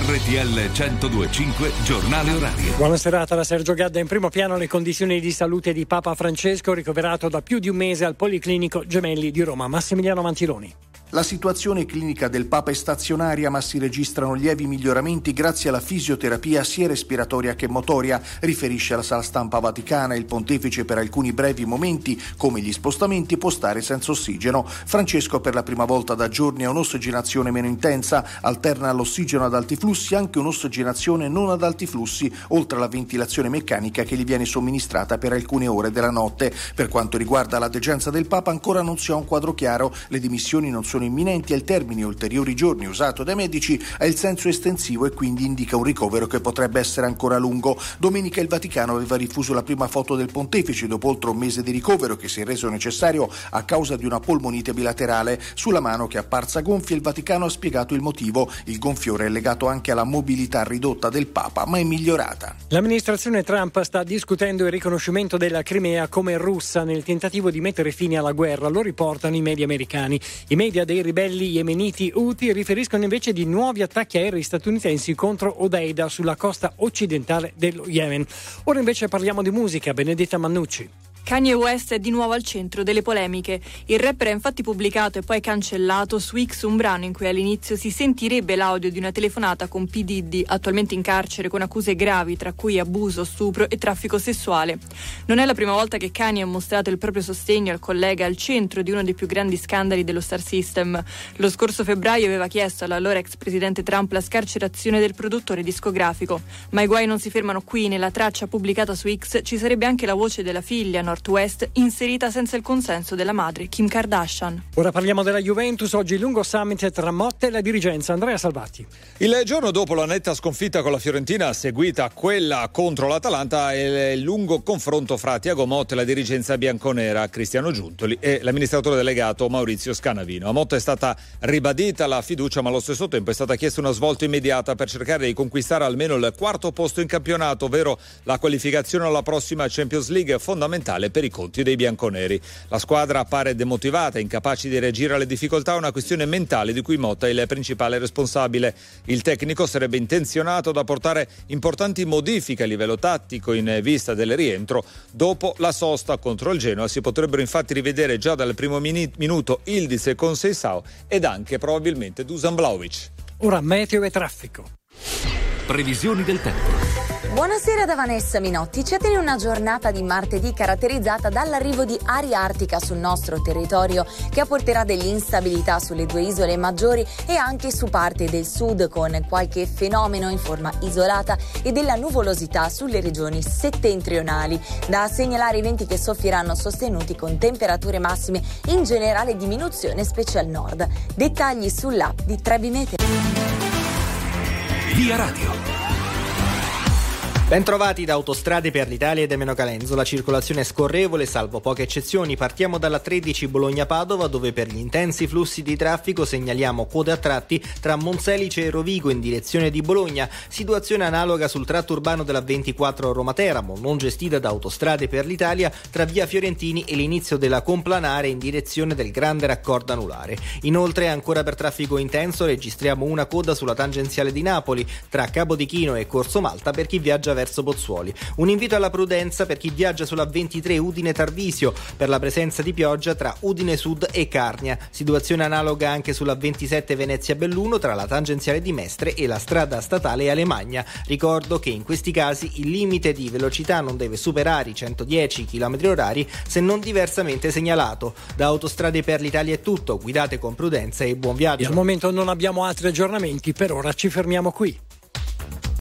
RTL 102.5 Giornale Orario. Buona serata da Sergio Gadda. In primo piano le condizioni di salute di Papa Francesco, ricoverato da più di un mese al Policlinico Gemelli di Roma. Massimiliano Mantiloni. La situazione clinica del Papa è stazionaria, ma si registrano lievi miglioramenti grazie alla fisioterapia sia respiratoria che motoria, riferisce la sala stampa vaticana. Il pontefice per alcuni brevi momenti, come gli spostamenti, può stare senza ossigeno. Francesco per la prima volta da giorni ha un'ossigenazione meno intensa, alterna all'ossigeno ad alti flussi anche un'ossigenazione non ad alti flussi, oltre alla ventilazione meccanica che gli viene somministrata per alcune ore della notte. Per quanto riguarda la degenza del Papa ancora non si ha un quadro chiaro, le dimissioni non sono imminenti e il termine ulteriori giorni usato dai medici ha il senso estensivo e quindi indica un ricovero che potrebbe essere ancora lungo. Domenica il Vaticano aveva diffuso la prima foto del pontefice dopo oltre un mese di ricovero che si è reso necessario a causa di una polmonite bilaterale. Sulla mano che è apparsa gonfia il Vaticano ha spiegato il motivo. Il gonfiore è legato anche alla mobilità ridotta del Papa, ma è migliorata. L'amministrazione Trump sta discutendo il riconoscimento della Crimea come russa nel tentativo di mettere fine alla guerra, lo riportano i media americani. I media dei ribelli yemeniti Houthi riferiscono invece di nuovi attacchi aerei statunitensi contro Hodeida sulla costa occidentale dello Yemen. Ora invece parliamo di musica. Benedetta Mannucci. Kanye West è di nuovo al centro delle polemiche. Il rapper ha infatti pubblicato e poi cancellato su X un brano in cui all'inizio si sentirebbe l'audio di una telefonata con P. Diddy, attualmente in carcere con accuse gravi tra cui abuso, stupro e traffico sessuale. Non è la prima volta che Kanye ha mostrato il proprio sostegno al collega al centro di uno dei più grandi scandali dello Star System. Lo scorso febbraio aveva chiesto all'allora ex presidente Trump la scarcerazione del produttore discografico. Ma i guai non si fermano qui. Nella traccia pubblicata su X ci sarebbe anche la voce della figlia Northwest inserita senza il consenso della madre Kim Kardashian. Ora parliamo della Juventus. Oggi il lungo summit tra Motta e la dirigenza. Andrea Salvati. Il giorno dopo la netta sconfitta con la Fiorentina, seguita quella contro l'Atalanta, e il lungo confronto fra Thiago Motta e la dirigenza bianconera, Cristiano Giuntoli, e l'amministratore delegato Maurizio Scanavino. A Motta è stata ribadita la fiducia, ma allo stesso tempo è stata chiesta una svolta immediata per cercare di conquistare almeno il quarto posto in campionato, ovvero la qualificazione alla prossima Champions League, fondamentale per i conti dei bianconeri. La squadra appare demotivata, incapace di reagire alle difficoltà, una questione mentale di cui Motta è il principale responsabile. Il tecnico sarebbe intenzionato ad apportare importanti modifiche a livello tattico in vista del rientro. Dopo la sosta contro il Genoa si potrebbero infatti rivedere già dal primo minuto Yildiz e Conceição ed anche probabilmente Dusan Vlahovic. Ora meteo e traffico. Previsioni del tempo. Buonasera da Vanessa Minotti. Ci attende una giornata di martedì caratterizzata dall'arrivo di aria artica sul nostro territorio che apporterà dell'instabilità sulle due isole maggiori e anche su parte del sud, con qualche fenomeno in forma isolata e della nuvolosità sulle regioni settentrionali. Da segnalare i venti che soffieranno sostenuti con temperature massime in generale diminuzione specie al nord. Dettagli sull'app di Trebi Meteo. Via Radio. Bentrovati da Autostrade per l'Italia ed Emeno Calenzo. La circolazione è scorrevole, salvo poche eccezioni. Partiamo dalla 13 Bologna-Padova, dove per gli intensi flussi di traffico segnaliamo code a tratti tra Monselice e Rovigo in direzione di Bologna. Situazione analoga sul tratto urbano della 24 Roma-Teramo, non gestita da Autostrade per l'Italia, tra via Fiorentini e l'inizio della Complanare in direzione del grande raccordo anulare. Inoltre, ancora per traffico intenso, registriamo una coda sulla tangenziale di Napoli, tra Capodichino e Corso Malta per chi viaggia verso Pozzuoli. Un invito alla prudenza per chi viaggia sulla 23 Udine-Tarvisio per la presenza di pioggia tra Udine Sud e Carnia. Situazione analoga anche sulla 27 Venezia-Belluno tra la tangenziale di Mestre e la strada statale Alemagna. Ricordo che in questi casi il limite di velocità non deve superare i 110 km/h se non diversamente segnalato. Da Autostrade per l'Italia è tutto, guidate con prudenza e buon viaggio. E al momento non abbiamo altri aggiornamenti, per ora ci fermiamo qui.